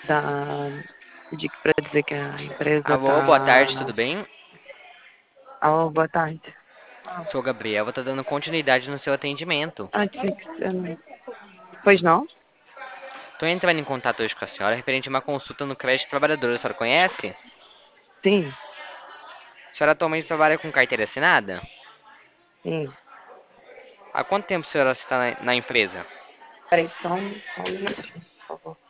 Tá. Pedi pra dizer que a empresa Alô, boa tá. tarde, tudo bem? Alô, boa tarde. Ah, Sou o Gabriel, vou estar dando continuidade no seu atendimento. achei que você não. Pois não? Estou entrando em contato hoje com a senhora referente a uma consulta no creche trabalhador. A senhora conhece? Sim, A senhora atualmente trabalha com carteira assinada? sim. Há quanto tempo a senhora está na empresa? Peraí, só um minutinho, por favor.